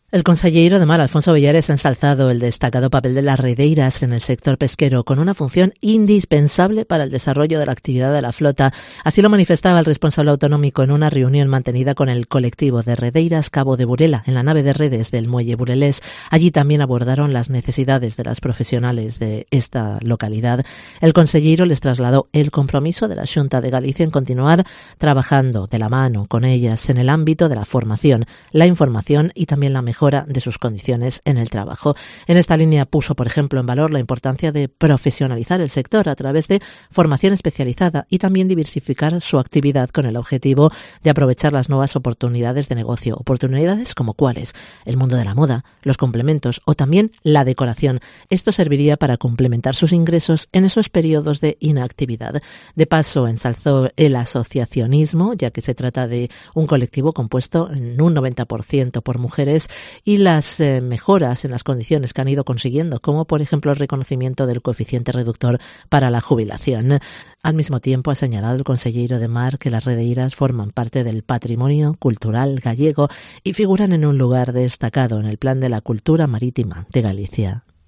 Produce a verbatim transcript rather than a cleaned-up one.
El conselleiro de Mar, Alfonso Villares, ha ensalzado el destacado papel de las redeiras en el sector pesquero, con una función indispensable para el desarrollo de la actividad de la flota. Así lo manifestaba el responsable autonómico en una reunión mantenida con el colectivo de redeiras Cabo de Burela, en la nave de redes del muelle burelés. Allí también abordaron las necesidades de las profesionales de esta localidad. El conselleiro les trasladó el compromiso de la Xunta de Galicia en continuar trabajando de la mano con ellas en el ámbito de la formación, la información y también la mejora de sus condiciones en el trabajo. En esta línea puso, por ejemplo, en valor la importancia de profesionalizar el sector a través de formación especializada y también diversificar su actividad con el objetivo de aprovechar las nuevas oportunidades de negocio. Oportunidades como cuáles: el mundo de la moda, los complementos o también la decoración. Esto serviría para complementar sus ingresos en esos periodos de inactividad. De paso, ensalzó el asociacionismo, ya que se trata de un colectivo compuesto en un noventa por ciento por mujeres, y las eh, mejoras en las condiciones que han ido consiguiendo, como por ejemplo el reconocimiento del coeficiente reductor para la jubilación. Al mismo tiempo, ha señalado el conselleiro de Mar que las redeiras forman parte del patrimonio cultural gallego y figuran en un lugar destacado en el plan de la cultura marítima de Galicia.